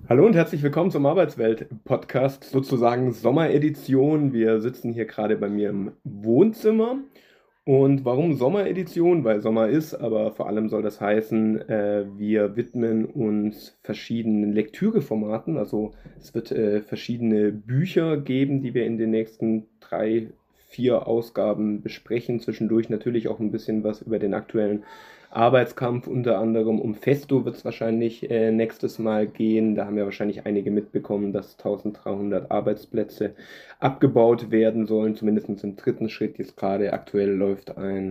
Hallo und herzlich willkommen zum Arbeitswelt-Podcast, sozusagen Sommeredition. Wir sitzen hier gerade bei mir im Wohnzimmer. Und warum Sommeredition? Weil Sommer ist, aber vor allem soll das heißen, wir widmen uns verschiedenen Lektüreformaten. Also es wird verschiedene Bücher geben, die wir in den nächsten 3, 4 Ausgaben besprechen. Zwischendurch natürlich auch ein bisschen was über den aktuellen Arbeitskampf, unter anderem um Festo wird es wahrscheinlich nächstes Mal gehen. Da haben ja wahrscheinlich einige mitbekommen, dass 1300 Arbeitsplätze abgebaut werden sollen, zumindest im dritten Schritt. Jetzt gerade aktuell läuft ein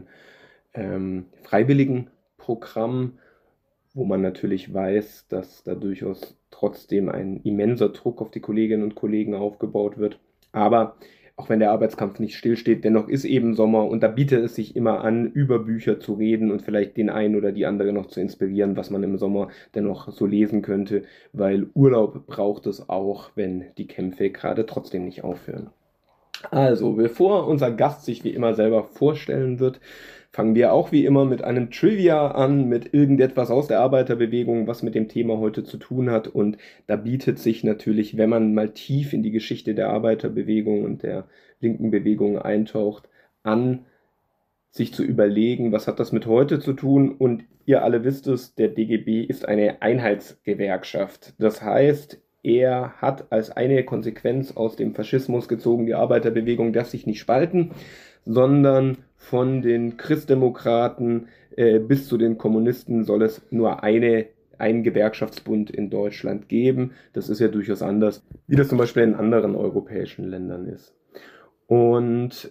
Freiwilligenprogramm, wo man natürlich weiß, dass da durchaus trotzdem ein immenser Druck auf die Kolleginnen und Kollegen aufgebaut wird. Aber auch wenn der Arbeitskampf nicht stillsteht, dennoch ist eben Sommer und da bietet es sich immer an, über Bücher zu reden und vielleicht den einen oder die andere noch zu inspirieren, was man im Sommer dennoch so lesen könnte, weil Urlaub braucht es auch, wenn die Kämpfe gerade trotzdem nicht aufhören. Also, bevor unser Gast sich wie immer selber vorstellen wird, fangen wir auch wie immer mit einem Trivia an, mit irgendetwas aus der Arbeiterbewegung, was mit dem Thema heute zu tun hat. Und da bietet sich natürlich, wenn man mal tief in die Geschichte der Arbeiterbewegung und der linken Bewegung eintaucht, an, sich zu überlegen, was hat das mit heute zu tun? Und ihr alle wisst es, der DGB ist eine Einheitsgewerkschaft. Das heißt, er hat als eine Konsequenz aus dem Faschismus gezogen, die Arbeiterbewegung darf sich nicht spalten, sondern von den Christdemokraten bis zu den Kommunisten soll es nur einen Gewerkschaftsbund in Deutschland geben. Das ist ja durchaus anders, wie das zum Beispiel in anderen europäischen Ländern ist. Und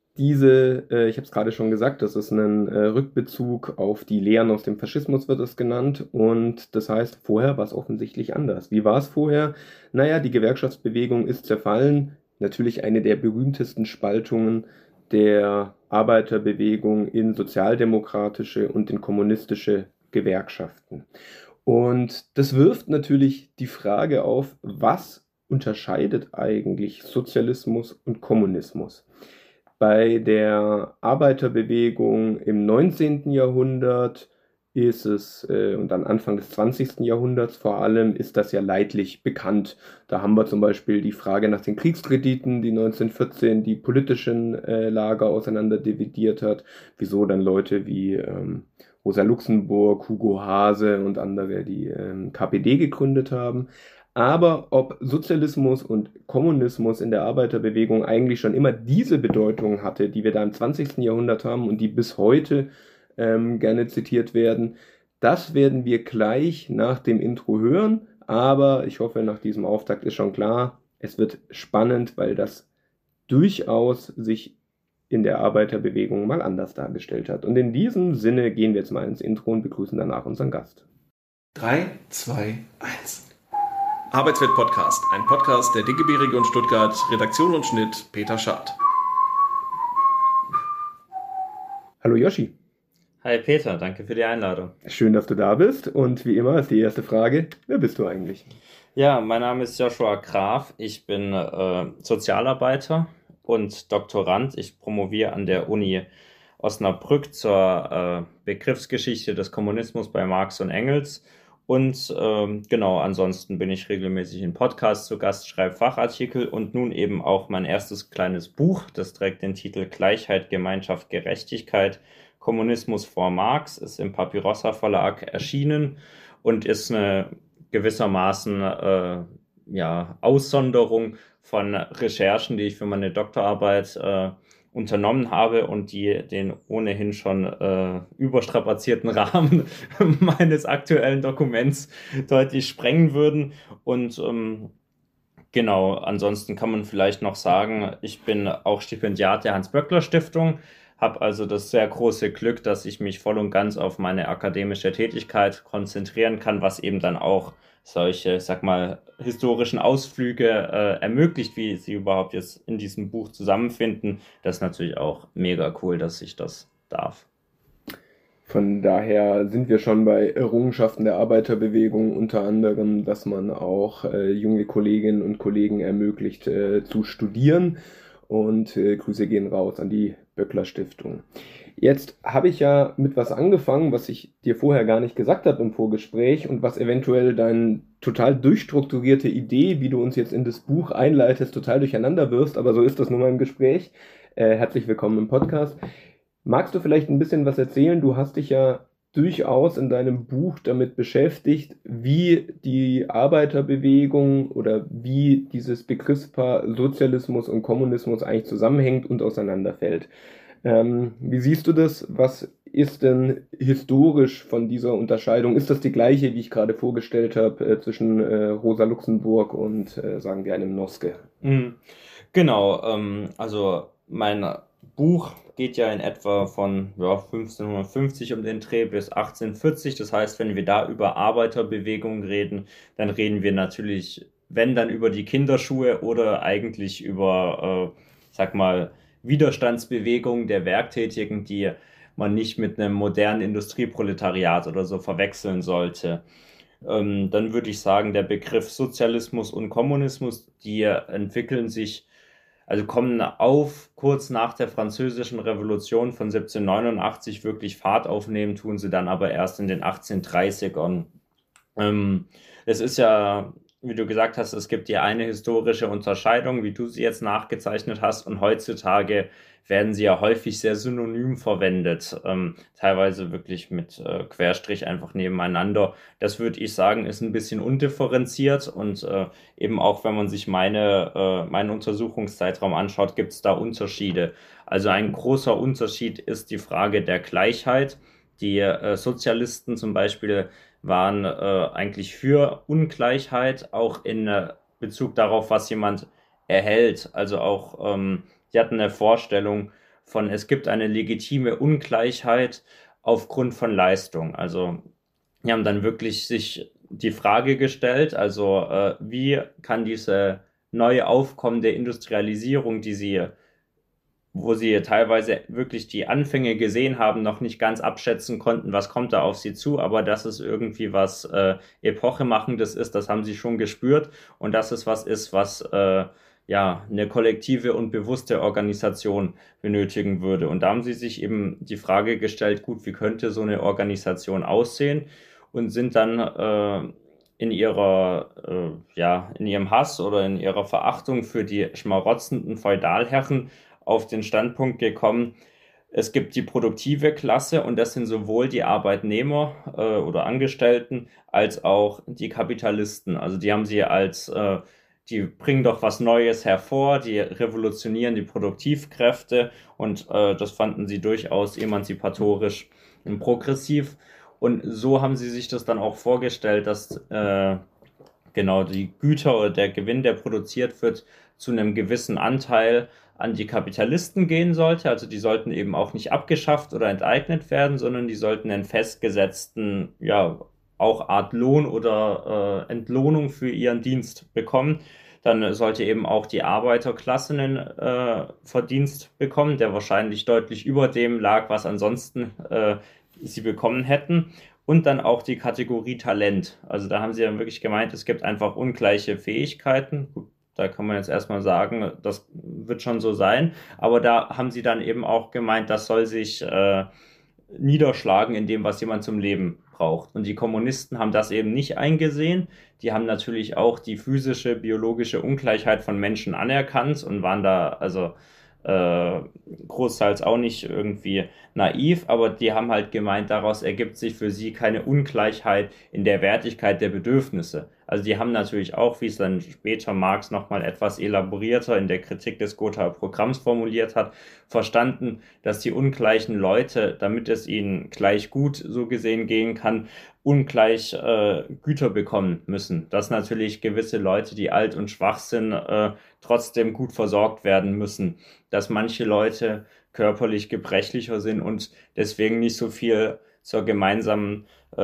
ich habe es gerade schon gesagt, das ist ein Rückbezug auf die Lehren aus dem Faschismus, wird es genannt. Und das heißt, vorher war es offensichtlich anders. Wie war es vorher? Naja, die Gewerkschaftsbewegung ist zerfallen. Natürlich eine der berühmtesten Spaltungen der Arbeiterbewegung in sozialdemokratische und in kommunistische Gewerkschaften. Und das wirft natürlich die Frage auf, was unterscheidet eigentlich Sozialismus und Kommunismus? Bei der Arbeiterbewegung im 19. Jahrhundert ist es, und dann Anfang des 20. Jahrhunderts vor allem, ist das ja leidlich bekannt. Da haben wir zum Beispiel die Frage nach den Kriegskrediten, die 1914 die politischen Lager auseinanderdividiert hat, wieso dann Leute wie Rosa Luxemburg, Hugo Haase und andere die KPD gegründet haben. Aber ob Sozialismus und Kommunismus in der Arbeiterbewegung eigentlich schon immer diese Bedeutung hatte, die wir da im 20. Jahrhundert haben und die bis heute gerne zitiert werden, das werden wir gleich nach dem Intro hören. Aber ich hoffe, nach diesem Auftakt ist schon klar, es wird spannend, weil das durchaus sich in der Arbeiterbewegung mal anders dargestellt hat. Und in diesem Sinne gehen wir jetzt mal ins Intro und begrüßen danach unseren Gast. 3, 2, 1. Arbeitswelt Podcast, ein Podcast der DGB Region Stuttgart, Redaktion und Schnitt Peter Schad. Hallo Yoshi. Hi Peter, danke für die Einladung. Schön, dass du da bist. Und wie immer ist die erste Frage, wer bist du eigentlich? Ja, mein Name ist Joshua Graf. Ich bin Sozialarbeiter und Doktorand. Ich promoviere an der Uni Osnabrück zur Begriffsgeschichte des Kommunismus bei Marx und Engels. Und genau, ansonsten bin ich regelmäßig in Podcasts zu Gast, schreibe Fachartikel und nun eben auch mein erstes kleines Buch. Das trägt den Titel Gleichheit, Gemeinschaft, Gerechtigkeit. Kommunismus vor Marx, ist im Papirossa Verlag erschienen und ist eine gewissermaßen Aussonderung von Recherchen, die ich für meine Doktorarbeit unternommen habe und die den ohnehin schon überstrapazierten Rahmen meines aktuellen Dokuments deutlich sprengen würden. Und genau, ansonsten kann man vielleicht noch sagen, ich bin auch Stipendiat der Hans-Böckler-Stiftung, habe also das sehr große Glück, dass ich mich voll und ganz auf meine akademische Tätigkeit konzentrieren kann, was eben dann auch solche, sag mal, historischen Ausflüge ermöglicht, wie sie überhaupt jetzt in diesem Buch zusammenfinden. Das ist natürlich auch mega cool, dass ich das darf. Von daher sind wir schon bei Errungenschaften der Arbeiterbewegung, unter anderem, dass man auch junge Kolleginnen und Kollegen ermöglicht zu studieren. Und Grüße gehen raus an die Böckler-Stiftung. Jetzt habe ich ja mit was angefangen, was ich dir vorher gar nicht gesagt habe im Vorgespräch und was eventuell deine total durchstrukturierte Idee, wie du uns jetzt in das Buch einleitest, total durcheinander wirst, aber so ist das nun mal im Gespräch. Herzlich willkommen im Podcast. Magst du vielleicht ein bisschen was erzählen? Du hast dich ja durchaus in deinem Buch damit beschäftigt, wie die Arbeiterbewegung oder wie dieses Begriffspaar Sozialismus und Kommunismus eigentlich zusammenhängt und auseinanderfällt. Wie siehst du das? Was ist denn historisch von dieser Unterscheidung? Ist das die gleiche, wie ich gerade vorgestellt habe, zwischen Rosa Luxemburg und, sagen wir, einem Noske? Genau, also mein Buch geht ja in etwa von 1550 um den Dreh bis 1840. Das heißt, wenn wir da über Arbeiterbewegung reden, dann reden wir natürlich, wenn dann über die Kinderschuhe oder eigentlich über, sag mal, Widerstandsbewegung der Werktätigen, die man nicht mit einem modernen Industrieproletariat oder so verwechseln sollte. Dann würde ich sagen, der Begriff Sozialismus und Kommunismus, die entwickeln sich, also kommen auf kurz nach der Französischen Revolution von 1789 wirklich Fahrt aufnehmen, tun sie dann aber erst in den 1830ern. Es ist ja, wie du gesagt hast, es gibt ja eine historische Unterscheidung, wie du sie jetzt nachgezeichnet hast, und heutzutage werden sie ja häufig sehr synonym verwendet, teilweise wirklich mit Querstrich einfach nebeneinander. Das würde ich sagen, ist ein bisschen undifferenziert und eben auch, wenn man sich meinen Untersuchungszeitraum anschaut, gibt es da Unterschiede. Also ein großer Unterschied ist die Frage der Gleichheit. Die Sozialisten zum Beispiel waren eigentlich für Ungleichheit, auch in Bezug darauf, was jemand erhält. Also auch, die hatten eine Vorstellung von, es gibt eine legitime Ungleichheit aufgrund von Leistung. Also die haben dann wirklich sich die Frage gestellt, also wie kann diese neue aufkommende Industrialisierung, wo sie teilweise wirklich die Anfänge gesehen haben, noch nicht ganz abschätzen konnten, was kommt da auf sie zu, aber dass es irgendwie was Epochemachendes ist, das haben sie schon gespürt, und dass es was ist, was eine kollektive und bewusste Organisation benötigen würde. Und da haben sie sich eben die Frage gestellt, gut, wie könnte so eine Organisation aussehen, und sind dann in ihrem Hass oder in ihrer Verachtung für die schmarotzenden Feudalherren auf den Standpunkt gekommen, es gibt die produktive Klasse, und das sind sowohl die Arbeitnehmer oder Angestellten als auch die Kapitalisten. Also die haben sie als, die bringen doch was Neues hervor, die revolutionieren die Produktivkräfte, und das fanden sie durchaus emanzipatorisch und progressiv. Und so haben sie sich das dann auch vorgestellt, dass genau die Güter oder der Gewinn, der produziert wird, zu einem gewissen Anteil an die Kapitalisten gehen sollte. Also die sollten eben auch nicht abgeschafft oder enteignet werden, sondern die sollten einen festgesetzten, auch Art Lohn oder Entlohnung für ihren Dienst bekommen. Dann sollte eben auch die Arbeiterklasse einen Verdienst bekommen, der wahrscheinlich deutlich über dem lag, was ansonsten sie bekommen hätten. Und dann auch die Kategorie Talent. Also da haben sie dann wirklich gemeint, es gibt einfach ungleiche Fähigkeiten. Gut, da kann man jetzt erstmal sagen, das wird schon so sein. Aber da haben sie dann eben auch gemeint, das soll sich niederschlagen in dem, was jemand zum Leben braucht. Und die Kommunisten haben das eben nicht eingesehen. Die haben natürlich auch die physische, biologische Ungleichheit von Menschen anerkannt und waren da also großteils auch nicht irgendwie naiv, aber die haben halt gemeint, daraus ergibt sich für sie keine Ungleichheit in der Wertigkeit der Bedürfnisse. Also die haben natürlich auch, wie es dann später Marx nochmal etwas elaborierter in der Kritik des Gothaer Programms formuliert hat, verstanden, dass die ungleichen Leute, damit es ihnen gleich gut so gesehen gehen kann, ungleich Güter bekommen müssen. Dass natürlich gewisse Leute, die alt und schwach sind, trotzdem gut versorgt werden müssen. Dass manche Leute körperlich gebrechlicher sind und deswegen nicht so viel zur gemeinsamen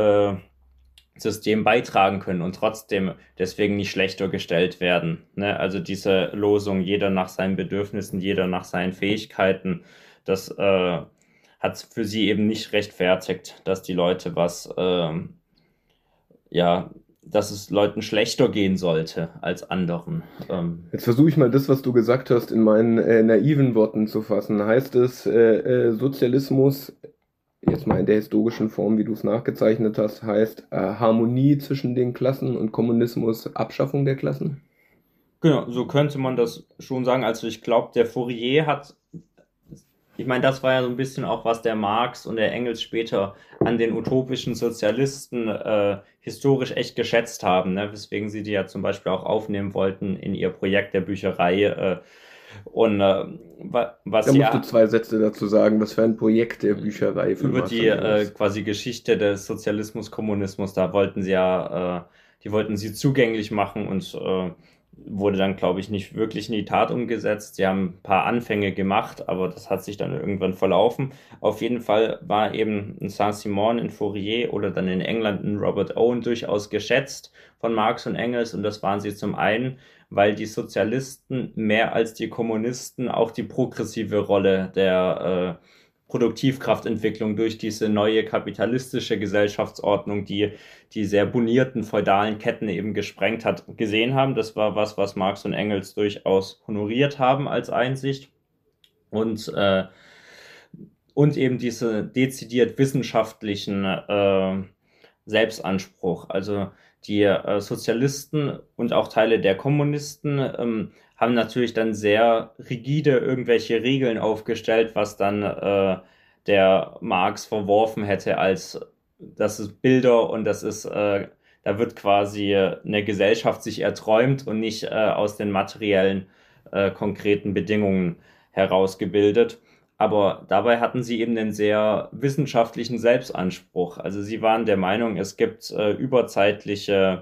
System beitragen können und trotzdem deswegen nicht schlechter gestellt werden. Ne? Also diese Losung, jeder nach seinen Bedürfnissen, jeder nach seinen Fähigkeiten, das hat für sie eben nicht rechtfertigt, dass die Leute was dass es Leuten schlechter gehen sollte als anderen. Jetzt versuche ich mal das, was du gesagt hast, in meinen naiven Worten zu fassen. Heißt es, Sozialismus, jetzt mal in der historischen Form, wie du es nachgezeichnet hast, heißt Harmonie zwischen den Klassen und Kommunismus Abschaffung der Klassen? Genau, so könnte man das schon sagen. Also ich glaube, der Fourier hat, ich meine, das war ja so ein bisschen auch, was der Marx und der Engels später an den utopischen Sozialisten historisch echt geschätzt haben, ne? Weswegen sie die ja zum Beispiel auch aufnehmen wollten in ihr Projekt der Bücherei. Und was Da musst ja du 2 Sätze dazu sagen, was für ein Projekt der Bücherei von über Marx die und Engels. quasi Geschichte des Sozialismus, Kommunismus, da wollten sie ja, die wollten sie zugänglich machen und wurde dann, glaube ich, nicht wirklich in die Tat umgesetzt. Sie haben ein paar Anfänge gemacht, aber das hat sich dann irgendwann verlaufen. Auf jeden Fall war eben ein Saint-Simon in Fourier oder dann in England ein Robert Owen durchaus geschätzt von Marx und Engels, und das waren sie zum einen, weil die Sozialisten mehr als die Kommunisten auch die progressive Rolle der Produktivkraftentwicklung durch diese neue kapitalistische Gesellschaftsordnung, die sehr bonierten feudalen Ketten eben gesprengt hat, gesehen haben. Das war was Marx und Engels durchaus honoriert haben als Einsicht. Und, äh, und eben diese dezidiert wissenschaftlichen Selbstanspruch. Also die Sozialisten und auch Teile der Kommunisten haben natürlich dann sehr rigide irgendwelche Regeln aufgestellt, was dann der Marx verworfen hätte, als das ist Bilder und da wird quasi eine Gesellschaft sich erträumt und nicht aus den materiellen, konkreten Bedingungen herausgebildet. Aber dabei hatten sie eben einen sehr wissenschaftlichen Selbstanspruch. Also sie waren der Meinung, es gibt überzeitliche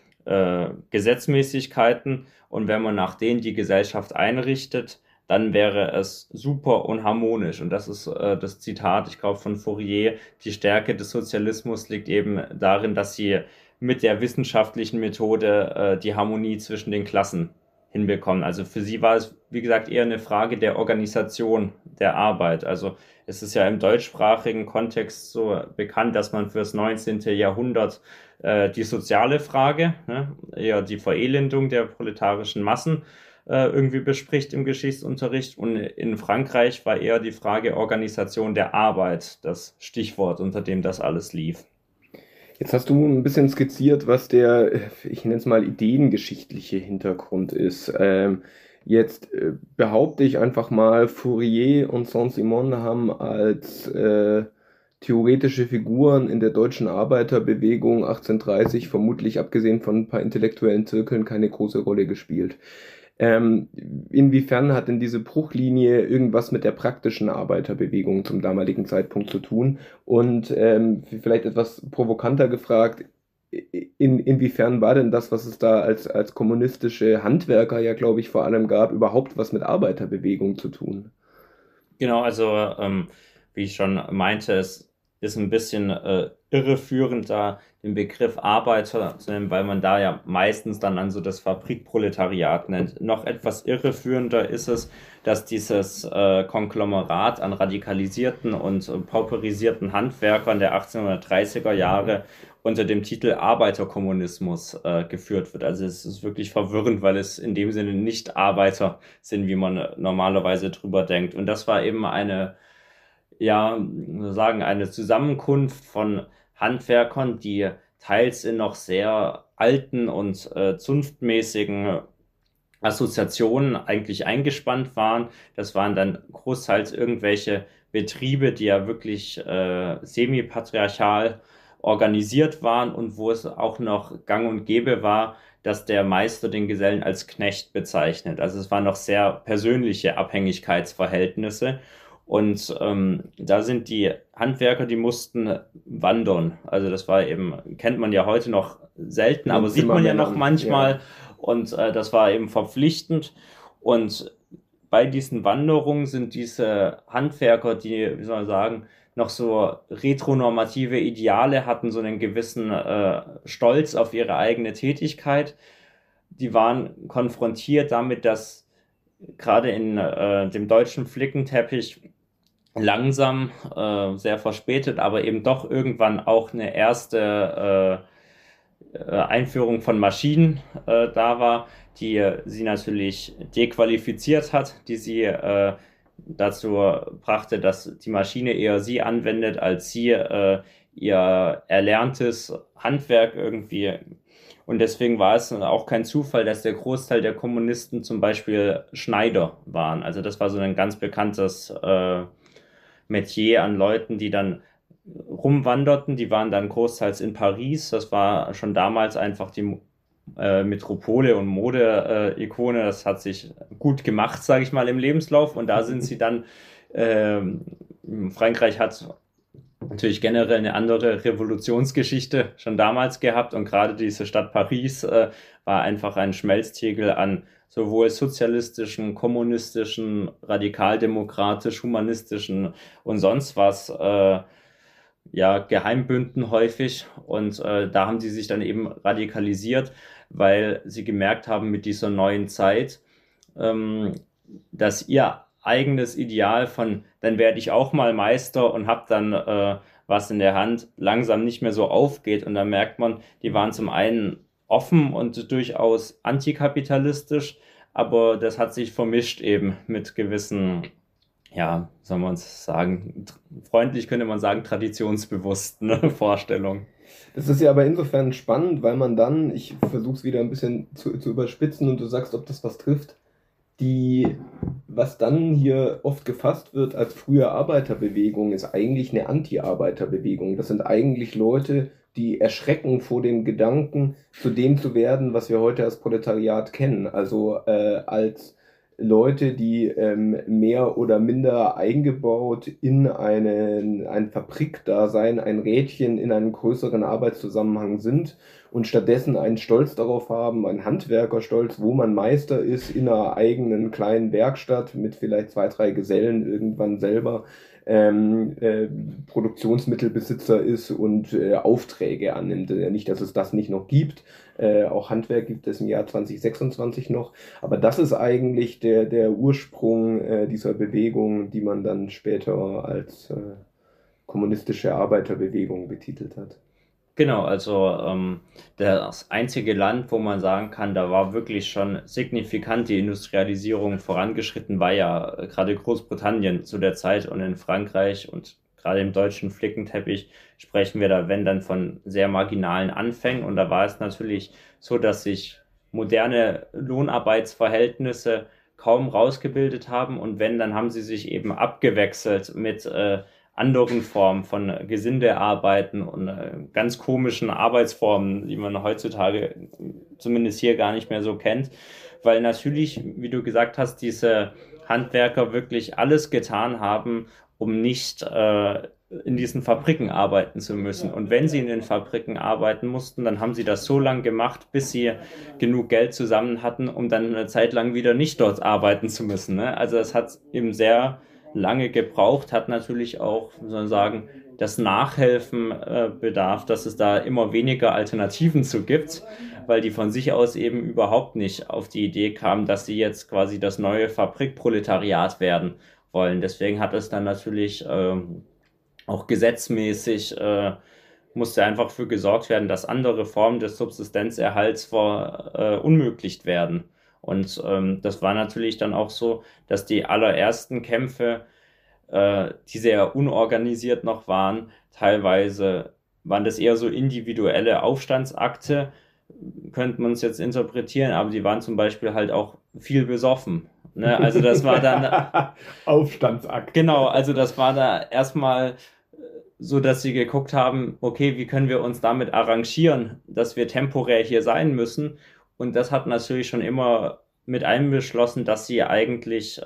Gesetzmäßigkeiten, und wenn man nach denen die Gesellschaft einrichtet, dann wäre es super und harmonisch. Und das ist das Zitat, ich glaube, von Fourier: Die Stärke des Sozialismus liegt eben darin, dass sie mit der wissenschaftlichen Methode die Harmonie zwischen den Klassen hinbekommen. Also für sie war es, wie gesagt, eher eine Frage der Organisation der Arbeit. Also es ist ja im deutschsprachigen Kontext so bekannt, dass man fürs 19. Jahrhundert die soziale Frage, ne, eher die Verelendung der proletarischen Massen irgendwie bespricht im Geschichtsunterricht. Und in Frankreich war eher die Frage Organisation der Arbeit das Stichwort, unter dem das alles lief. Jetzt hast du ein bisschen skizziert, was der, ich nenne es mal, ideengeschichtliche Hintergrund ist. Jetzt behaupte ich einfach mal, Fourier und Saint-Simon haben als theoretische Figuren in der deutschen Arbeiterbewegung 1830 vermutlich, abgesehen von ein paar intellektuellen Zirkeln, keine große Rolle gespielt. Inwiefern hat denn diese Bruchlinie irgendwas mit der praktischen Arbeiterbewegung zum damaligen Zeitpunkt zu tun? Und vielleicht etwas provokanter gefragt, inwiefern war denn das, was es da als kommunistische Handwerker ja, glaube ich, vor allem gab, überhaupt was mit Arbeiterbewegung zu tun? Genau, also wie ich schon meinte, es ist ein bisschen irreführend, da den Begriff Arbeiter zu nennen, weil man da ja meistens dann an so das Fabrikproletariat nennt. Noch etwas irreführender ist es, dass dieses Konglomerat an radikalisierten und pauperisierten Handwerkern der 1830er Jahre unter dem Titel Arbeiterkommunismus geführt wird. Also es ist wirklich verwirrend, weil es in dem Sinne nicht Arbeiter sind, wie man normalerweise drüber denkt. Und das war eben ja, sagen, eine Zusammenkunft von Handwerkern, die teils in noch sehr alten und zunftmäßigen Assoziationen eigentlich eingespannt waren. Das waren dann großteils irgendwelche Betriebe, die ja wirklich semi-patriarchal organisiert waren und wo es auch noch gang und gäbe war, dass der Meister den Gesellen als Knecht bezeichnet. Also es waren noch sehr persönliche Abhängigkeitsverhältnisse. Und da sind die Handwerker, die mussten wandern. Also das war eben, kennt man ja heute noch selten, aber sieht man ja noch manchmal. Ja. Und das war eben verpflichtend. Und bei diesen Wanderungen sind diese Handwerker, die, wie soll man sagen, noch so retronormative Ideale hatten, so einen gewissen Stolz auf ihre eigene Tätigkeit. Die waren konfrontiert damit, dass gerade in dem deutschen Flickenteppich langsam, sehr verspätet, aber eben doch irgendwann auch eine erste Einführung von Maschinen da war, die sie natürlich dequalifiziert hat, die sie dazu brachte, dass die Maschine eher sie anwendet, als sie ihr erlerntes Handwerk irgendwie. Und deswegen war es auch kein Zufall, dass der Großteil der Kommunisten zum Beispiel Schneider waren. Also das war so ein ganz bekanntes Metier an Leuten, die dann rumwanderten. Die waren dann großteils in Paris. Das war schon damals einfach die Metropole und Mode-Ikone. Das hat sich gut gemacht, sage ich mal, im Lebenslauf. Und da sind sie dann, Frankreich hat natürlich generell eine andere Revolutionsgeschichte schon damals gehabt. Und gerade diese Stadt Paris war einfach ein Schmelztiegel an sowohl sozialistischen, kommunistischen, radikaldemokratisch, humanistischen und sonst was Geheimbünden häufig. Und da haben sie sich dann eben radikalisiert, weil sie gemerkt haben mit dieser neuen Zeit, dass ihr eigenes Ideal von, dann werde ich auch mal Meister und habe dann was in der Hand, langsam nicht mehr so aufgeht. Und da merkt man, die waren zum einen offen und durchaus antikapitalistisch, aber das hat sich vermischt eben mit gewissen, ja, soll man sagen, freundlich könnte man sagen, traditionsbewussten Vorstellungen. Das ist ja aber insofern spannend, weil man dann, ich versuche es wieder ein bisschen zu überspitzen und du sagst, ob das was trifft, was dann hier oft gefasst wird als frühe Arbeiterbewegung, ist eigentlich eine Anti-Arbeiterbewegung. Das sind eigentlich Leute, die erschrecken vor dem Gedanken, zu dem zu werden, was wir heute als Proletariat kennen. Also als Leute, die mehr oder minder eingebaut in ein Fabrikdasein, ein Rädchen in einem größeren Arbeitszusammenhang sind und stattdessen einen Stolz darauf haben, einen Handwerkerstolz, wo man Meister ist in einer eigenen kleinen Werkstatt mit vielleicht 2, 3 Gesellen irgendwann selber Produktionsmittelbesitzer ist und Aufträge annimmt. Nicht, dass es das nicht noch gibt. Auch Handwerk gibt es im Jahr 2026 noch. Aber das ist eigentlich der Ursprung dieser Bewegung, die man dann später als kommunistische Arbeiterbewegung betitelt hat. Genau, also das einzige Land, wo man sagen kann, da war wirklich schon signifikant die Industrialisierung vorangeschritten, war ja gerade Großbritannien zu der Zeit, und in Frankreich und gerade im deutschen Flickenteppich sprechen wir da, wenn dann, von sehr marginalen Anfängen. Und da war es natürlich so, dass sich moderne Lohnarbeitsverhältnisse kaum rausgebildet haben, und wenn, dann haben sie sich eben abgewechselt mit anderen Formen von Gesindearbeiten und ganz komischen Arbeitsformen, die man heutzutage zumindest hier gar nicht mehr so kennt, weil natürlich, wie du gesagt hast, diese Handwerker wirklich alles getan haben, um nicht in diesen Fabriken arbeiten zu müssen. Und wenn sie in den Fabriken arbeiten mussten, dann haben sie das so lange gemacht, bis sie genug Geld zusammen hatten, um dann eine Zeit lang wieder nicht dort arbeiten zu müssen. Ne? Also es hat eben sehr lange gebraucht, hat natürlich auch, wie soll man sagen, das Nachhelfen bedarf, dass es da immer weniger Alternativen zu gibt, weil die von sich aus eben überhaupt nicht auf die Idee kamen, dass sie jetzt quasi das neue Fabrikproletariat werden wollen. Deswegen hat es dann natürlich auch gesetzmäßig musste einfach für gesorgt werden, dass andere Formen des Subsistenzerhalts unmöglicht werden. Und das war natürlich dann auch so, dass die allerersten Kämpfe, die sehr unorganisiert noch waren, teilweise waren das eher so individuelle Aufstandsakte, könnte man es jetzt interpretieren, aber die waren zum Beispiel halt auch viel besoffen. Ne? Also das war dann Aufstandsakt. Genau, also das war da erstmal so, dass sie geguckt haben, okay, wie können wir uns damit arrangieren, dass wir temporär hier sein müssen. Und das hat natürlich schon immer mit einbeschlossen, dass sie eigentlich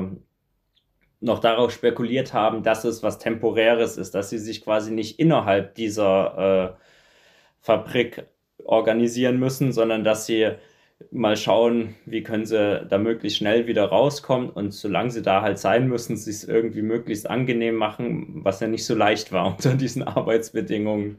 noch darauf spekuliert haben, dass es was Temporäres ist, dass sie sich quasi nicht innerhalb dieser Fabrik organisieren müssen, sondern dass sie mal schauen, wie können sie da möglichst schnell wieder rauskommen, und solange sie da halt sein müssen, sie es irgendwie möglichst angenehm machen, was ja nicht so leicht war unter diesen Arbeitsbedingungen.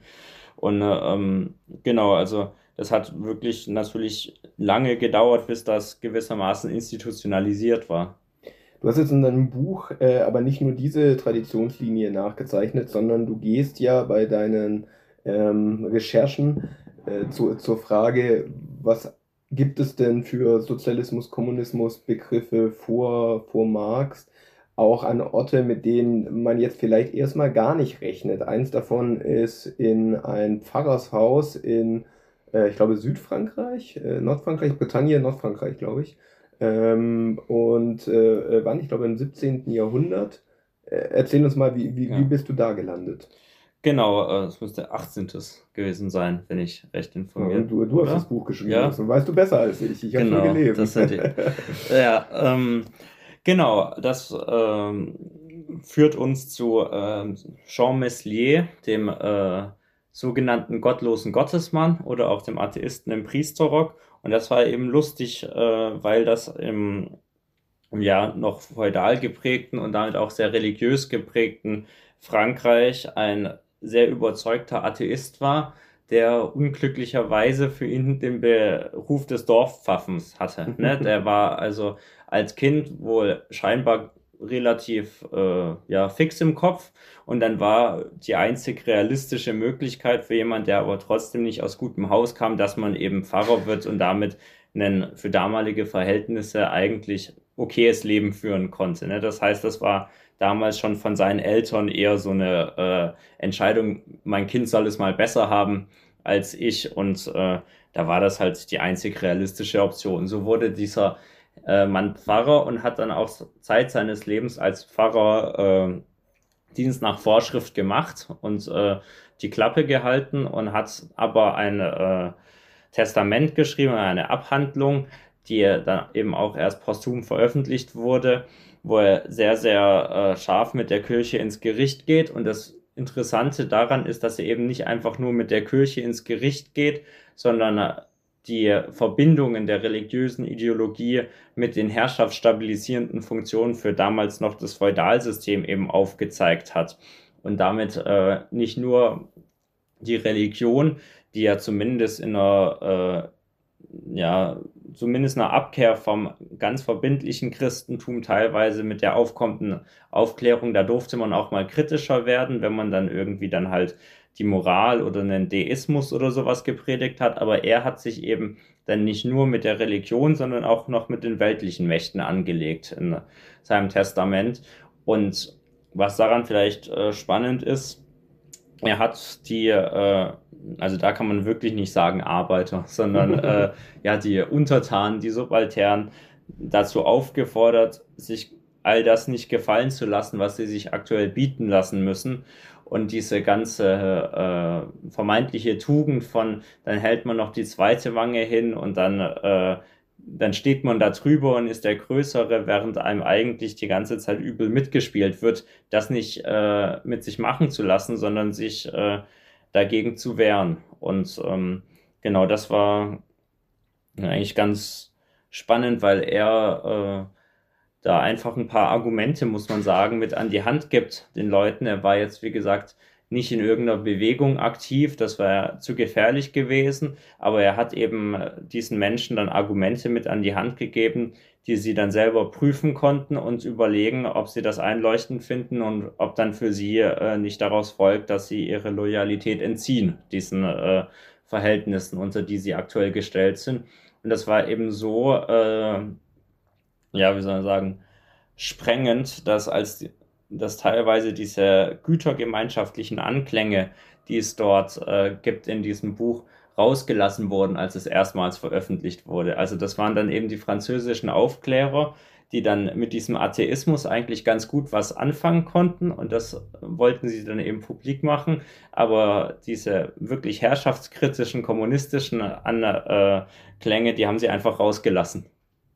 Und genau, also das hat wirklich natürlich lange gedauert, bis das gewissermaßen institutionalisiert war. Du hast jetzt in deinem Buch aber nicht nur diese Traditionslinie nachgezeichnet, sondern du gehst ja bei deinen Recherchen zur Frage, was gibt es denn für Sozialismus, Kommunismus Begriffe vor Marx, auch an Orte, mit denen man jetzt vielleicht erstmal gar nicht rechnet. Eins davon ist in ein Pfarrershaus in, ich glaube, Südfrankreich, Nordfrankreich, Bretagne, Nordfrankreich, glaube ich. Wann? Ich glaube im 17. Jahrhundert. Erzähl uns mal, wie Ja. bist du da gelandet? Genau, es müsste 18. gewesen sein, wenn ich recht Ja, informiert und du hast oder? das Buch geschrieben, Ja, das weißt du besser als ich. Ich habe nur genau, gelesen. das sind die. Ja, genau, das führt uns zu Jean Meslier, dem sogenannten gottlosen Gottesmann oder auch dem Atheisten im Priesterrock. Und das war eben lustig, weil das im ja noch feudal geprägten und damit auch sehr religiös geprägten Frankreich ein sehr überzeugter Atheist war, der unglücklicherweise für ihn den Beruf des Dorfpfaffens hatte. Ne? Der war also als Kind wohl scheinbar relativ ja, fix im Kopf und dann war die einzig realistische Möglichkeit für jemand, der aber trotzdem nicht aus gutem Haus kam, dass man eben Pfarrer wird und damit ein für damalige Verhältnisse eigentlich okayes Leben führen konnte. Ne? Das heißt, das war damals schon von seinen Eltern eher so eine Entscheidung, mein Kind soll es mal besser haben als ich und da war das halt die einzig realistische Option. So wurde dieser Mann Pfarrer und hat dann auch Zeit seines Lebens als Pfarrer Dienst nach Vorschrift gemacht und die Klappe gehalten und hat aber ein Testament geschrieben, eine Abhandlung, die dann eben auch erst posthum veröffentlicht wurde, wo er sehr, sehr scharf mit der Kirche ins Gericht geht. Und das Interessante daran ist, dass er eben nicht einfach nur mit der Kirche ins Gericht geht, sondern die Verbindungen der religiösen Ideologie mit den herrschaftsstabilisierenden Funktionen für damals noch das Feudalsystem eben aufgezeigt hat. Und damit nicht nur die Religion, die ja zumindest in einer ja, zumindest eine Abkehr vom ganz verbindlichen Christentum teilweise mit der aufkommenden Aufklärung, da durfte man auch mal kritischer werden, wenn man dann irgendwie dann halt die Moral oder einen Deismus oder sowas gepredigt hat, aber er hat sich eben dann nicht nur mit der Religion, sondern auch noch mit den weltlichen Mächten angelegt in seinem Testament. Und was daran vielleicht spannend ist, er hat die, also da kann man wirklich nicht sagen Arbeiter, sondern ja die Untertanen, die Subalternen dazu aufgefordert, sich all das nicht gefallen zu lassen, was sie sich aktuell bieten lassen müssen. Und diese ganze vermeintliche Tugend von, dann hält man noch die zweite Wange hin und dann steht man da drüber und ist der Größere, während einem eigentlich die ganze Zeit übel mitgespielt wird, das nicht mit sich machen zu lassen, sondern sich dagegen zu wehren. Und genau, das war eigentlich ganz spannend, weil er da einfach ein paar Argumente, muss man sagen, mit an die Hand gibt den Leuten. Er war jetzt, wie gesagt, nicht in irgendeiner Bewegung aktiv, das wäre zu gefährlich gewesen, aber er hat eben diesen Menschen dann Argumente mit an die Hand gegeben, die sie dann selber prüfen konnten und überlegen, ob sie das einleuchtend finden und ob dann für sie nicht daraus folgt, dass sie ihre Loyalität entziehen, diesen Verhältnissen, unter die sie aktuell gestellt sind. Und das war eben so, ja, wie soll man sagen, sprengend, dass teilweise diese gütergemeinschaftlichen Anklänge, die es dort gibt in diesem Buch, rausgelassen wurden, als es erstmals veröffentlicht wurde. Also das waren dann eben die französischen Aufklärer, die dann mit diesem Atheismus eigentlich ganz gut was anfangen konnten und das wollten sie dann eben publik machen, aber diese wirklich herrschaftskritischen, kommunistischen Klänge, die haben sie einfach rausgelassen.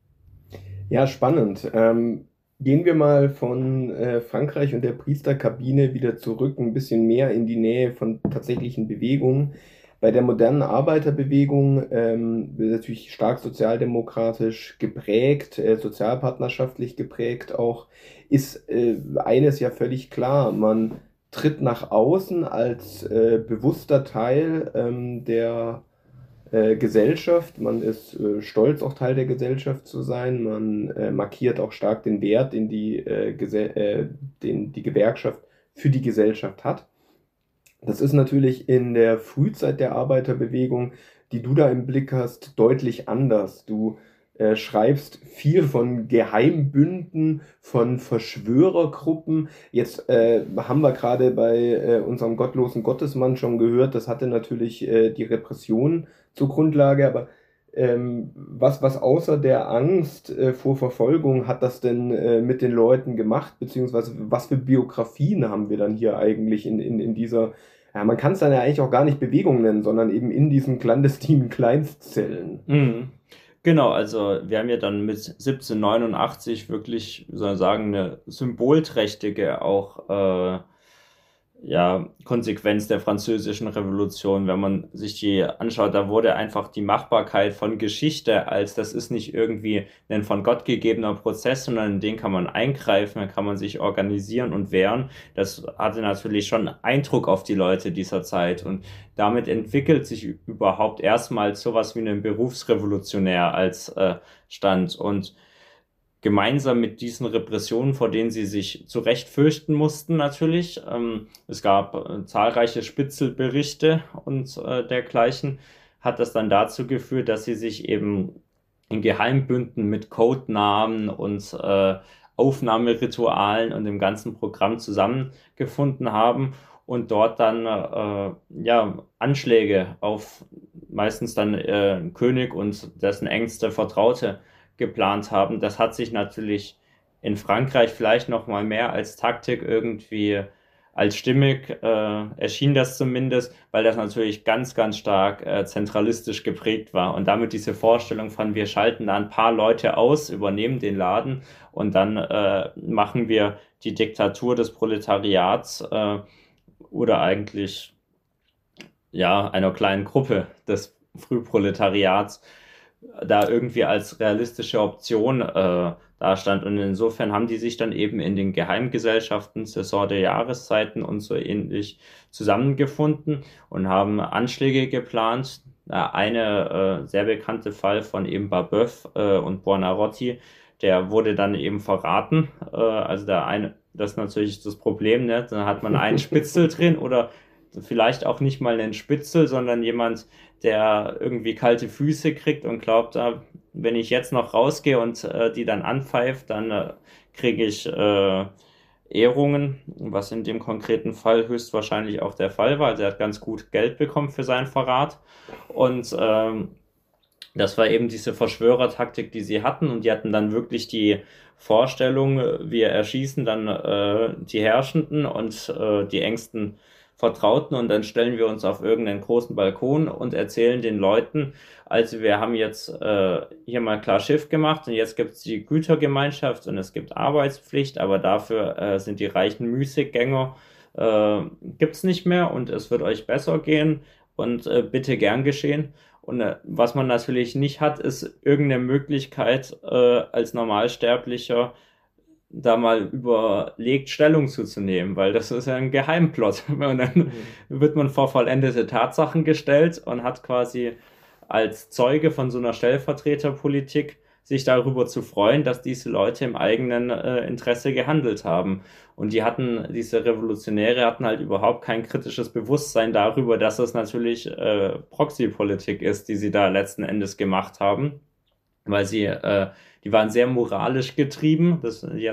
Ja, spannend. Gehen wir mal von Frankreich und der Priesterkabine wieder zurück, ein bisschen mehr in die Nähe von tatsächlichen Bewegungen. Bei der modernen Arbeiterbewegung wird natürlich stark sozialdemokratisch geprägt, sozialpartnerschaftlich geprägt auch, ist eines ja völlig klar, man tritt nach außen als bewusster Teil der Gesellschaft, man ist stolz, auch Teil der Gesellschaft zu sein, man markiert auch stark den Wert, den die Gewerkschaft für die Gesellschaft hat. Das ist natürlich in der Frühzeit der Arbeiterbewegung, die du da im Blick hast, deutlich anders. Du schreibst viel von Geheimbünden, von Verschwörergruppen. Jetzt haben wir gerade bei unserem gottlosen Gottesmann schon gehört, das hatte natürlich die Repression zur Grundlage, aber was außer der Angst vor Verfolgung hat das denn mit den Leuten gemacht, beziehungsweise was für Biografien haben wir dann hier eigentlich in dieser, ja, man kann es dann ja eigentlich auch gar nicht Bewegung nennen, sondern eben in diesen clandestinen Kleinstzellen. Mhm. Genau, also wir haben ja dann mit 1789 wirklich, wie soll ich sagen, eine symbolträchtige auch Konsequenz der Französischen Revolution. Wenn man sich die anschaut, da wurde einfach die Machbarkeit von Geschichte als, das ist nicht irgendwie ein von Gott gegebener Prozess, sondern in den kann man eingreifen, da kann man sich organisieren und wehren. Das hatte natürlich schon Eindruck auf die Leute dieser Zeit und damit entwickelt sich überhaupt erstmals sowas wie ein Berufsrevolutionär als Stand und gemeinsam mit diesen Repressionen, vor denen sie sich zu Recht fürchten mussten natürlich. Es gab zahlreiche Spitzelberichte und dergleichen, hat das dann dazu geführt, dass sie sich eben in Geheimbünden mit Codenamen und Aufnahmeritualen und dem ganzen Programm zusammengefunden haben und dort dann Anschläge auf meistens dann König und dessen engste Vertraute geplant haben. Das hat sich natürlich in Frankreich vielleicht noch mal mehr als Taktik irgendwie als stimmig erschien das zumindest, weil das natürlich ganz, ganz stark zentralistisch geprägt war und damit diese Vorstellung von wir schalten da ein paar Leute aus, übernehmen den Laden und dann machen wir die Diktatur des Proletariats oder eigentlich einer kleinen Gruppe des Frühproletariats da irgendwie als realistische Option dastand. Und insofern haben die sich dann eben in den Geheimgesellschaften, Saison der Jahreszeiten und so ähnlich zusammengefunden und haben Anschläge geplant. Eine sehr bekannte Fall von eben Babeuf und Buonarroti, der wurde dann eben verraten. Also das ist natürlich das Problem, ne? Dann hat man einen Spitzel drin oder vielleicht auch nicht mal einen Spitzel, sondern jemand, der irgendwie kalte Füße kriegt und glaubt, wenn ich jetzt noch rausgehe und die dann anpfeift, dann kriege ich Ehrungen, was in dem konkreten Fall höchstwahrscheinlich auch der Fall war. Also er hat ganz gut Geld bekommen für seinen Verrat und das war eben diese Verschwörertaktik, die sie hatten und die hatten dann wirklich die Vorstellung, wir erschießen dann die Herrschenden und die engsten Vertrauten und dann stellen wir uns auf irgendeinen großen Balkon und erzählen den Leuten, also wir haben jetzt hier mal klar Schiff gemacht und jetzt gibt es die Gütergemeinschaft und es gibt Arbeitspflicht, aber dafür sind die reichen Müßiggänger gibt's nicht mehr und es wird euch besser gehen und bitte gern geschehen. Und was man natürlich nicht hat, ist irgendeine Möglichkeit als Normalsterblicher da mal überlegt, Stellung zuzunehmen, weil das ist ja ein Geheimplot. Und dann wird man vor vollendete Tatsachen gestellt und hat quasi als Zeuge von so einer Stellvertreterpolitik sich darüber zu freuen, dass diese Leute im eigenen Interesse gehandelt haben. Und diese Revolutionäre hatten halt überhaupt kein kritisches Bewusstsein darüber, dass es natürlich Proxy-Politik ist, die sie da letzten Endes gemacht haben, weil die waren sehr moralisch getrieben. Sie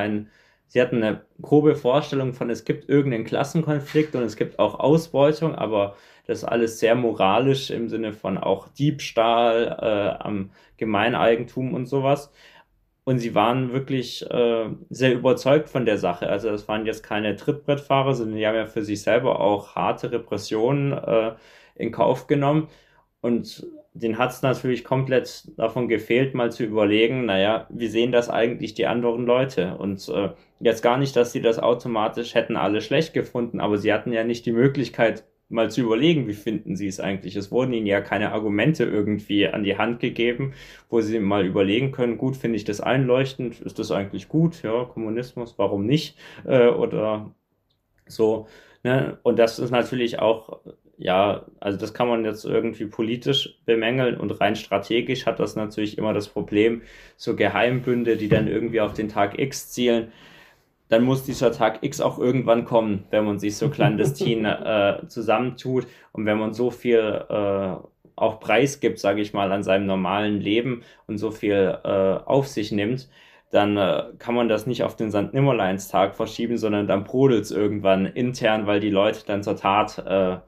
hatten eine grobe Vorstellung von, es gibt irgendeinen Klassenkonflikt und es gibt auch Ausbeutung, aber das ist alles sehr moralisch im Sinne von auch Diebstahl am Gemeineigentum und sowas. Und sie waren wirklich sehr überzeugt von der Sache. Also das waren jetzt keine Trittbrettfahrer, sondern die haben ja für sich selber auch harte Repressionen in Kauf genommen. Und denen hat es natürlich komplett davon gefehlt, mal zu überlegen, naja, wie sehen das eigentlich die anderen Leute? Und jetzt gar nicht, dass sie das automatisch hätten alle schlecht gefunden, aber sie hatten ja nicht die Möglichkeit, mal zu überlegen, wie finden sie es eigentlich. Es wurden ihnen ja keine Argumente irgendwie an die Hand gegeben, wo sie mal überlegen können, gut, finde ich das einleuchtend, ist das eigentlich gut? Ja, Kommunismus, warum nicht? Oder so. Ne? Und das ist natürlich auch, ja, also das kann man jetzt irgendwie politisch bemängeln und rein strategisch hat das natürlich immer das Problem, so Geheimbünde, die dann irgendwie auf den Tag X zielen, dann muss dieser Tag X auch irgendwann kommen, wenn man sich so clandestin zusammentut und wenn man so viel auch preisgibt, sage ich mal, an seinem normalen Leben und so viel auf sich nimmt, dann kann man das nicht auf den Sankt-Nimmerleins-Tag verschieben, sondern dann brodelt es irgendwann intern, weil die Leute dann zur Tat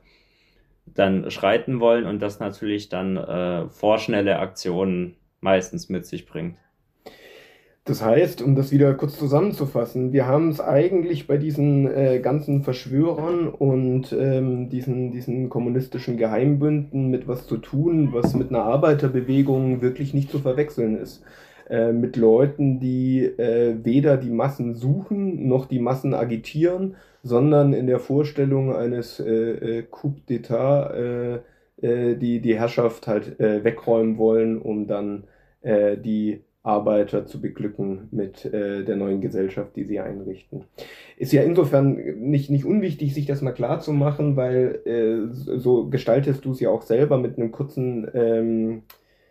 dann schreiten wollen und das natürlich dann vorschnelle Aktionen meistens mit sich bringt. Das heißt, um das wieder kurz zusammenzufassen, wir haben es eigentlich bei diesen ganzen Verschwörern und diesen kommunistischen Geheimbünden mit was zu tun, was mit einer Arbeiterbewegung wirklich nicht zu verwechseln ist. Mit Leuten, die weder die Massen suchen noch die Massen agitieren, sondern in der Vorstellung eines Coup d'État die Herrschaft halt wegräumen wollen, um dann die Arbeiter zu beglücken mit der neuen Gesellschaft, die sie einrichten. Ist ja insofern nicht unwichtig, sich das mal klar zu machen, weil so gestaltest du es ja auch selber mit einem kurzen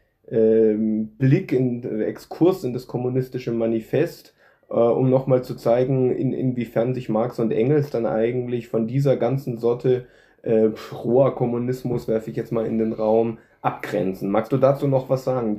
Blick Exkurs in das kommunistische Manifest, um nochmal zu zeigen, inwiefern sich Marx und Engels dann eigentlich von dieser ganzen Sorte roher Kommunismus, werfe ich jetzt mal in den Raum, abgrenzen. Magst du dazu noch was sagen?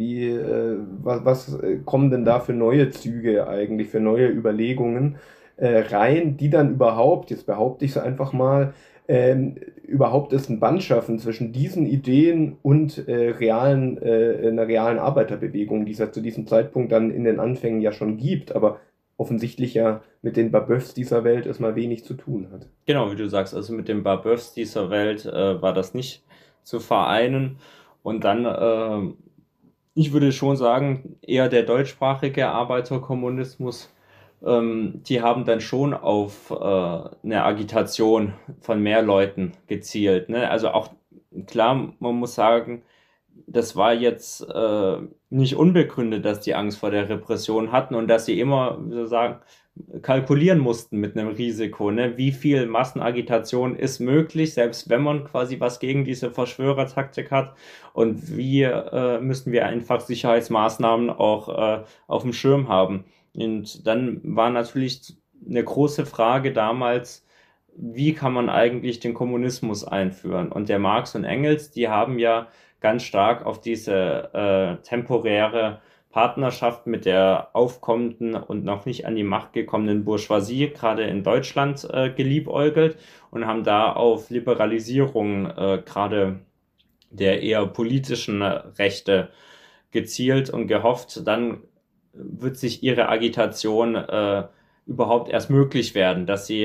Was kommen denn da für neue Züge eigentlich, für neue Überlegungen rein, die dann überhaupt, jetzt behaupte ich es einfach mal, überhaupt erst ein Band schaffen zwischen diesen Ideen und einer realen Arbeiterbewegung, die es ja zu diesem Zeitpunkt dann in den Anfängen ja schon gibt, aber offensichtlich ja mit den Babeufs dieser Welt erstmal wenig zu tun hat. Genau, wie du sagst, also mit den Babeufs dieser Welt war das nicht zu vereinen. Und dann, ich würde schon sagen, eher der deutschsprachige Arbeiterkommunismus, die haben dann schon auf eine Agitation von mehr Leuten gezielt. Ne? Also auch, klar, man muss sagen, das war jetzt nicht unbegründet, dass die Angst vor der Repression hatten und dass sie immer, wie soll ich sagen, kalkulieren mussten mit einem Risiko. Ne? Wie viel Massenagitation ist möglich, selbst wenn man quasi was gegen diese Verschwörertaktik hat? Und wie müssen wir einfach Sicherheitsmaßnahmen auch auf dem Schirm haben? Und dann war natürlich eine große Frage damals, wie kann man eigentlich den Kommunismus einführen? Und der Marx und Engels, die haben ja ganz stark auf diese temporäre Partnerschaft mit der aufkommenden und noch nicht an die Macht gekommenen Bourgeoisie, gerade in Deutschland, geliebäugelt und haben da auf Liberalisierung gerade der eher politischen Rechte gezielt und gehofft, dann wird sich ihre Agitation überhaupt erst möglich werden, dass sie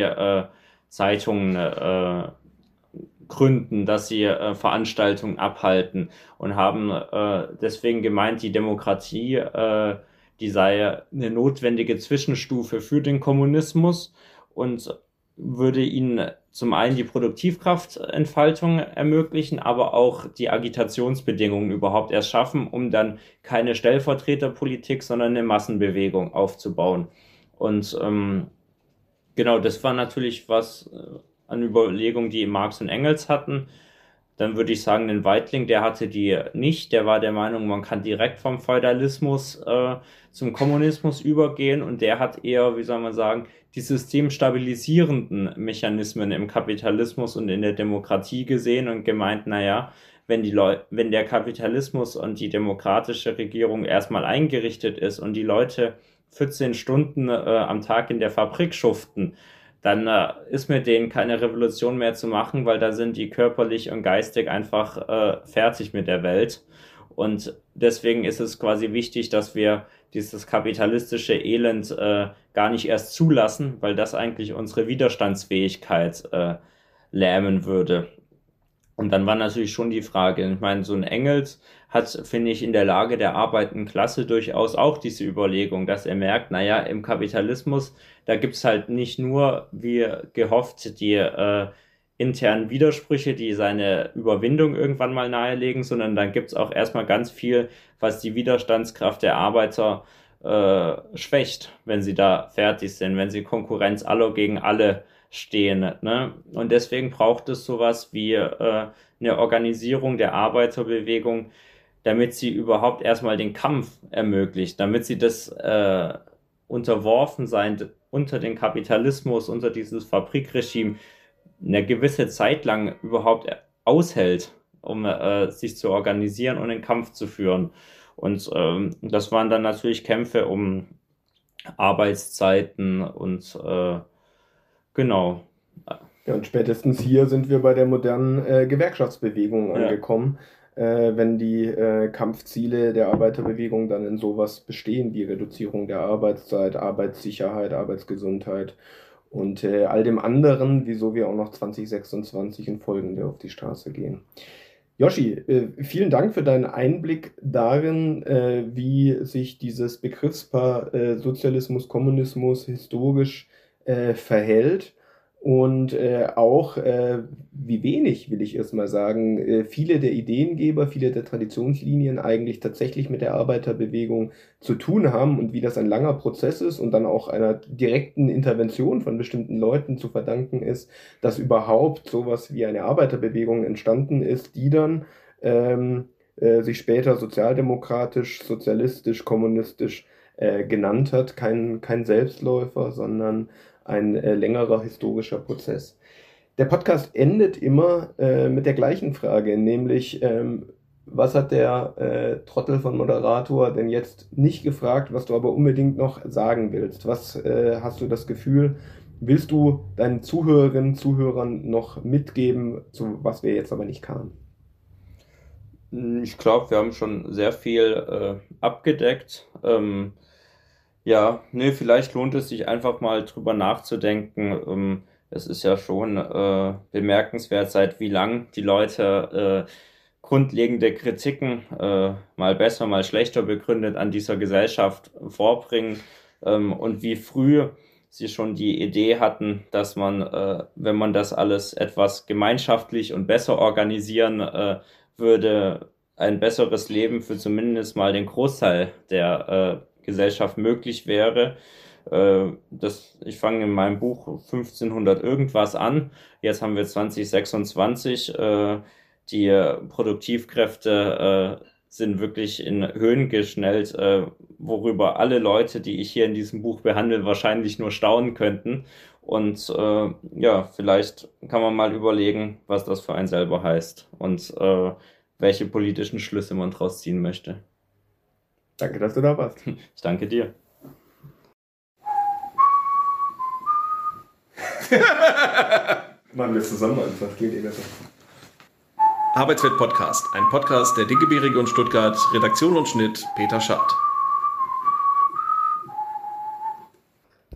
Zeitungen gründen, dass sie Veranstaltungen abhalten und haben deswegen gemeint, die Demokratie, die sei eine notwendige Zwischenstufe für den Kommunismus und würde ihnen zum einen die Produktivkraftentfaltung ermöglichen, aber auch die Agitationsbedingungen überhaupt erst schaffen, um dann keine Stellvertreterpolitik, sondern eine Massenbewegung aufzubauen. Und genau, das war natürlich was an Überlegungen, die Marx und Engels hatten. Dann würde ich sagen, den Weitling, der hatte die nicht. Der war der Meinung, man kann direkt vom Feudalismus zum Kommunismus übergehen und der hat eher, wie soll man sagen, die systemstabilisierenden Mechanismen im Kapitalismus und in der Demokratie gesehen und gemeint, naja, wenn der Kapitalismus und die demokratische Regierung erstmal eingerichtet ist und die Leute 14 Stunden am Tag in der Fabrik schuften, dann ist mit denen keine Revolution mehr zu machen, weil da sind die körperlich und geistig einfach fertig mit der Welt. Und deswegen ist es quasi wichtig, dass wir dieses kapitalistische Elend gar nicht erst zulassen, weil das eigentlich unsere Widerstandsfähigkeit lähmen würde. Und dann war natürlich schon die Frage, ich meine, so ein Engels hat, finde ich, in der Lage der arbeitenden Klasse durchaus auch diese Überlegung, dass er merkt, naja, im Kapitalismus, da gibt's halt nicht nur, wie gehofft, die internen Widersprüche, die seine Überwindung irgendwann mal nahelegen, sondern dann gibt's auch erstmal ganz viel, was die Widerstandskraft der Arbeiter schwächt, wenn sie da fertig sind, wenn sie Konkurrenz aller gegen alle stehen. Ne? Und deswegen braucht es sowas wie eine Organisierung der Arbeiterbewegung, damit sie überhaupt erstmal den Kampf ermöglicht, damit sie das unterworfen unter den Kapitalismus, unter dieses Fabrikregime eine gewisse Zeit lang überhaupt aushält, um sich zu organisieren und einen Kampf zu führen. Und das waren dann natürlich Kämpfe um Arbeitszeiten und genau. Ja, und spätestens hier sind wir bei der modernen Gewerkschaftsbewegung angekommen, wenn die Kampfziele der Arbeiterbewegung dann in sowas bestehen, wie Reduzierung der Arbeitszeit, Arbeitssicherheit, Arbeitsgesundheit und all dem anderen, wieso wir auch noch 2026 in folgende auf die Straße gehen. Joshi, vielen Dank für deinen Einblick darin, wie sich dieses Begriffspaar Sozialismus, Kommunismus historisch verhält und auch, wie wenig, will ich erstmal sagen, viele der Ideengeber, viele der Traditionslinien eigentlich tatsächlich mit der Arbeiterbewegung zu tun haben und wie das ein langer Prozess ist und dann auch einer direkten Intervention von bestimmten Leuten zu verdanken ist, dass überhaupt sowas wie eine Arbeiterbewegung entstanden ist, die dann sich später sozialdemokratisch, sozialistisch, kommunistisch genannt hat. Kein Selbstläufer, sondern ein längerer historischer Prozess. Der Podcast endet immer mit der gleichen Frage, nämlich was hat der Trottel von Moderator denn jetzt nicht gefragt, was du aber unbedingt noch sagen willst? Was hast du das Gefühl, willst du deinen Zuhörerinnen, Zuhörern noch mitgeben, zu was wir jetzt aber nicht kamen? Ich glaube, wir haben schon sehr viel abgedeckt. Vielleicht lohnt es sich einfach mal drüber nachzudenken. Es ist ja schon bemerkenswert, seit wie lang die Leute grundlegende Kritiken mal besser, mal schlechter begründet an dieser Gesellschaft vorbringen und wie früh sie schon die Idee hatten, dass man, wenn man das alles etwas gemeinschaftlich und besser organisieren würde, ein besseres Leben für zumindest mal den Großteil der Gesellschaft möglich wäre. Ich fange in meinem Buch 1500 irgendwas an. Jetzt haben wir 2026. Die Produktivkräfte sind wirklich in Höhen geschnellt, worüber alle Leute, die ich hier in diesem Buch behandle, wahrscheinlich nur staunen könnten. Und vielleicht kann man mal überlegen, was das für einen selber heißt und welche politischen Schlüsse man draus ziehen möchte. Danke, dass du da warst. Ich danke dir. Machen wir es zusammen einfach, klingt besser. Arbeitswelt Podcast, ein Podcast der DGB Region Stuttgart, Redaktion und Schnitt Peter Schad.